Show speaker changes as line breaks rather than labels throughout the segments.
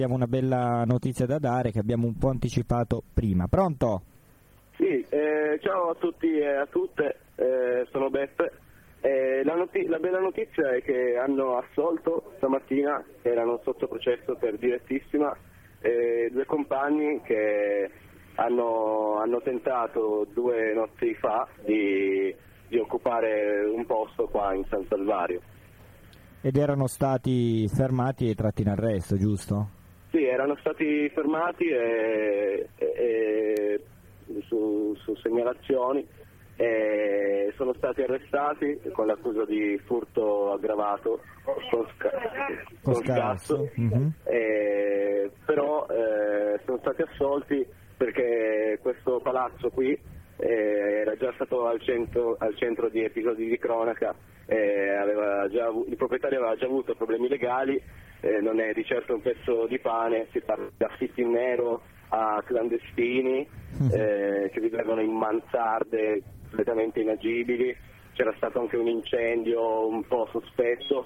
Abbiamo una bella notizia da dare che abbiamo un po' anticipato prima. Pronto?
Sì, ciao a tutti e a tutte, sono Beppe. La bella notizia è che hanno assolto stamattina, erano sotto processo per direttissima, due compagni che hanno tentato 2 notti fa di occupare un posto qua in San Salvario.
Ed erano stati fermati e tratti in arresto, giusto?
Sì, erano stati fermati su segnalazioni e sono stati arrestati con l'accusa di furto aggravato con scasso, però sono stati assolti perché questo palazzo qui era già stato al centro di episodi di cronaca, il proprietario aveva già avuto problemi legali, non è di certo un pezzo di pane, si parla di affitti in nero a clandestini che vivevano in mansarde completamente inagibili, c'era stato anche un incendio un po' sospetto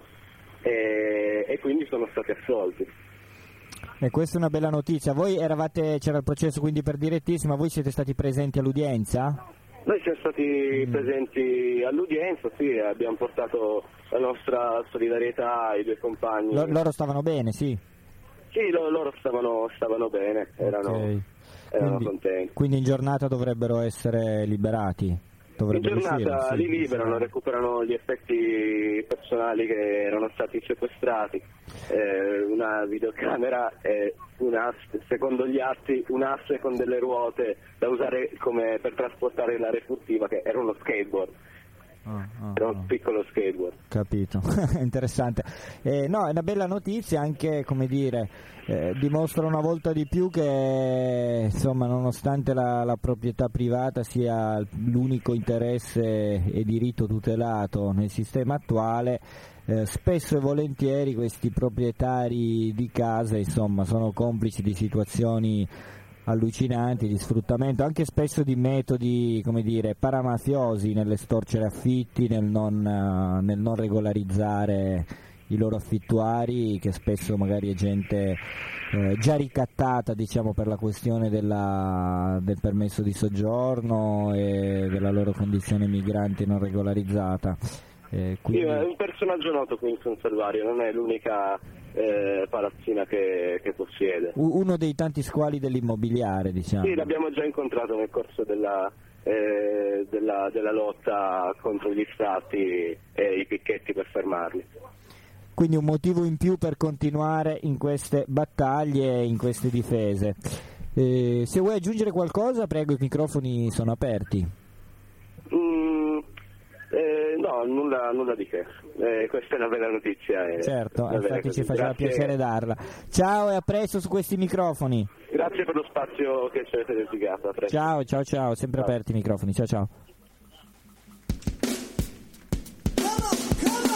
e quindi sono stati assolti.
E questa è una bella notizia. Voi c'era il processo quindi per direttissima, voi siete stati presenti all'udienza?
Noi siamo stati presenti all'udienza, sì, abbiamo portato la nostra solidarietà ai 2 compagni.
Loro stavano bene, sì?
Sì, loro stavano bene, erano contenti.
Quindi in giornata dovrebbero essere liberati?
In giornata li liberano, recuperano gli effetti personali che erano stati sequestrati, una videocamera e secondo gli atti un asse con delle ruote da usare come per trasportare la refurtiva, che era uno skateboard. Era un piccolo skateboard.
Capito, interessante. No, è una bella notizia, anche, come dire, dimostra una volta di più che insomma, nonostante la proprietà privata sia l'unico interesse e diritto tutelato nel sistema attuale, spesso e volentieri questi proprietari di case insomma sono complici di situazioni allucinanti, di sfruttamento, anche spesso di metodi, come dire, paramafiosi nell'estorcere affitti, nel non regolarizzare i loro affittuari, che spesso magari è gente già ricattata, diciamo, per la questione del permesso di soggiorno e della loro condizione migrante non regolarizzata.
Quindi... Sì, è un personaggio noto qui in San Salvario, non è l'unica palazzina che possiede.
Uno dei tanti squali dell'immobiliare, diciamo.
Sì, l'abbiamo già incontrato nel corso della lotta contro gli stati e i picchetti per fermarli.
Quindi un motivo in più per continuare in queste battaglie e in queste difese. Se vuoi aggiungere qualcosa, prego, i microfoni sono aperti.
No, nulla di che. Questa è una bella notizia.
Certo, infatti ci faceva piacere darla. Ciao e a presto su questi microfoni.
Grazie per lo spazio che ci avete dedicato.
Ciao, sempre aperti i microfoni. Ciao.